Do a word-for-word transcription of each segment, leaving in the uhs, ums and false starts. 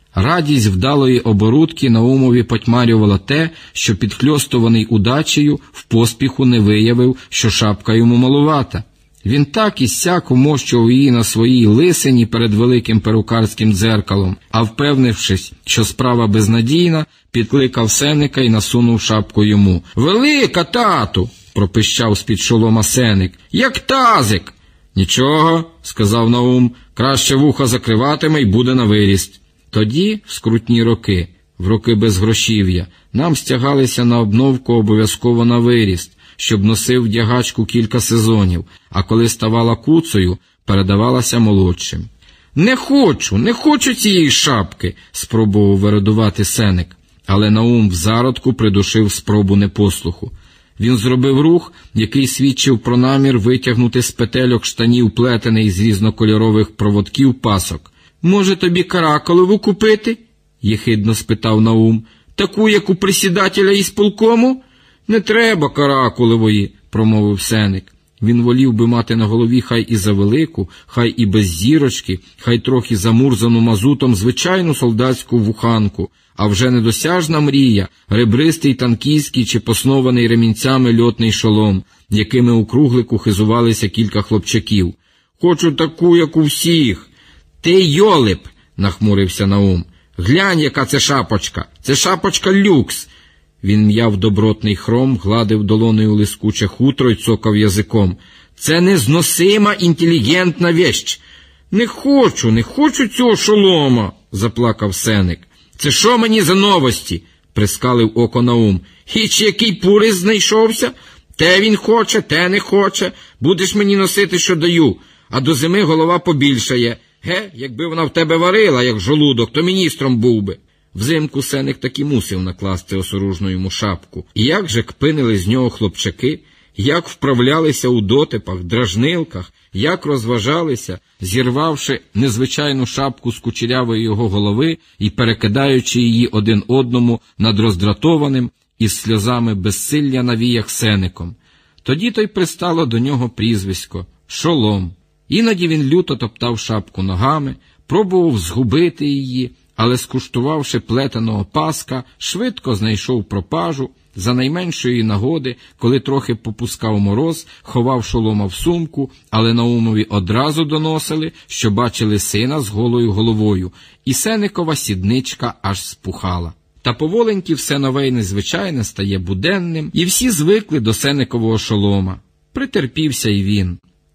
Радість вдалої оборудки Наумові потьмарювала те, що підхльостуваний удачею в поспіху не виявив, що шапка йому малувата. Він так і сяк умощував її на своїй лисині перед великим перукарським дзеркалом, а впевнившись, що справа безнадійна, підкликав Сеника і насунув шапку йому. «Велика, тату!» – пропищав з-під шолома Сеник. «Як тазик!» «Нічого», – сказав Наум, – «краще вуха закриватиме й буде на виріст». Тоді, в скрутні роки, в роки безгрошів'я, нам стягалися на обновку обов'язково на виріст, щоб носив вдягачку кілька сезонів, а коли ставала куцею, передавалася молодшим. «Не хочу, не хочу цієї шапки», – спробував вирадувати Сеник, але Наум в зародку придушив спробу непослуху. Він зробив рух, який свідчив про намір витягнути з петельок штанів плетений з різнокольорових проводків пасок. «Може, тобі каракулеву купити?» – єхидно спитав Наум. «Таку, як у присідателя із полкому?» «Не треба каракулевої», – промовив Сеник. Він волів би мати на голові хай і завелику, хай і без зірочки, хай трохи замурзану мазутом звичайну солдатську вуханку, а вже недосяжна мрія – ребристий танкійський чи поснований ремінцями льотний шолом, якими у круглику хизувалися кілька хлопчаків. «Хочу таку, як у всіх». «Ти йолип!» – нахмурився Наум. «Глянь, яка це шапочка! Це шапочка люкс!» Він м'яв добротний хром, гладив долонею лискуче хутро й цокав язиком. «Це незносима інтелігентна вещь!» «Не хочу, не хочу цього шолома!» – заплакав Сеник. «Це що мені за новості?» – прискалив око Наум. «Хіч який пурис знайшовся? Те він хоче, те не хоче. Будеш мені носити, що даю, а до зими голова побільшає. Ге, якби вона в тебе варила, як жолудок, то міністром був би». Взимку Сеник таки мусив накласти осоружну йому шапку. І як же кпинили з нього хлопчаки, як вправлялися у дотипах, дражнилках, як розважалися, зірвавши незвичайну шапку з кучерявої його голови і перекидаючи її один одному над роздратованим із сльозами безсилля на віях Сеником. Тоді то й пристало до нього прізвисько – Шолом. Іноді він люто топтав шапку ногами, пробував згубити її, але, скуштувавши плетеного паска, швидко знайшов пропажу, за найменшої нагоди, коли трохи попускав мороз, ховав шолома в сумку, але Наумові одразу доносили, що бачили сина з голою головою, і Сеникова сідничка аж спухала. Та поволеньки все нове й незвичайне стає буденним, і всі звикли до Сеникового шолома. Притерпівся й він.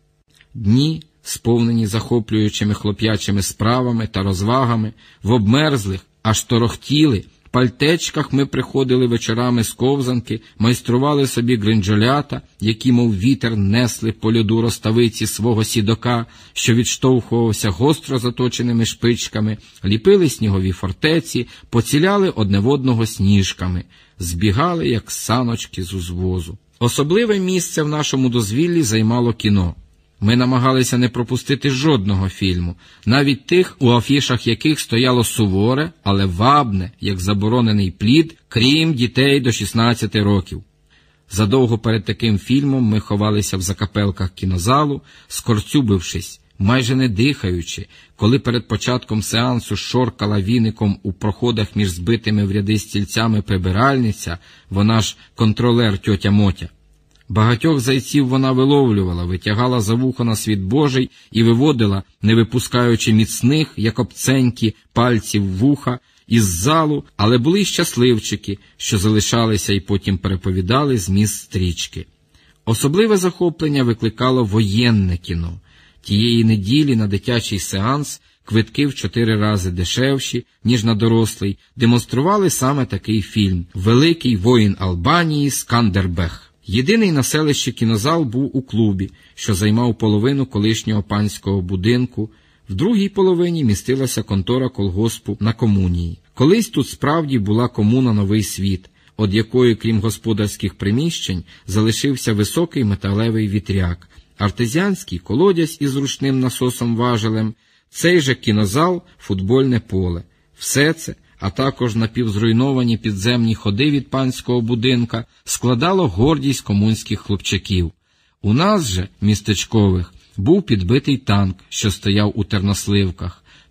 Дні, сповнені захоплюючими хлоп'ячими справами та розвагами, в обмерзлих, аж торохтіли, пальтечках ми приходили вечорами з ковзанки, майстрували собі гринджолята, які, мов вітер, несли по льоду розставиці свого сідока, що відштовхувався гостро заточеними шпичками, ліпили снігові фортеці, поціляли одне в одного сніжками, збігали, як саночки з узвозу. Особливе місце в нашому дозвіллі займало кіно. Ми намагалися не пропустити жодного фільму, навіть тих, у афішах яких стояло суворе, але вабне, як заборонений плід, крім дітей до шістнадцяти років. Задовго перед таким фільмом ми ховалися в закапелках кінозалу, скорцюбившись, майже не дихаючи, коли перед початком сеансу шоркала віником у проходах між збитими в ряди стільцями прибиральниця, вона ж контролер тьотя Мотя. Багатьох зайців вона виловлювала, витягала за вухо на світ Божий і виводила, не випускаючи міцних, як обценькі, пальців вуха, із залу, але були й щасливчики, що залишалися і потім переповідали зміст стрічки. Особливе захоплення викликало воєнне кіно. Тієї неділі на дитячий сеанс квитки в чотири рази дешевші, ніж на дорослий, демонстрували саме такий фільм «Великий воїн Албанії Скандербег». Єдиний на селищі кінозал був у клубі, що займав половину колишнього панського будинку, в другій половині містилася контора колгоспу на комунії. Колись тут справді була комуна «Новий світ», од якої, крім господарських приміщень, залишився високий металевий вітряк, артезіанський колодязь із ручним насосом-важелем, цей же кінозал – футбольне поле. Все це, а також напівзруйновані підземні ходи від панського будинка, складало гордість комунських хлопчаків. У нас же, містечкових, був підбитий танк, що стояв у терносливках.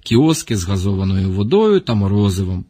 кіоски з газованою водою та морозивом.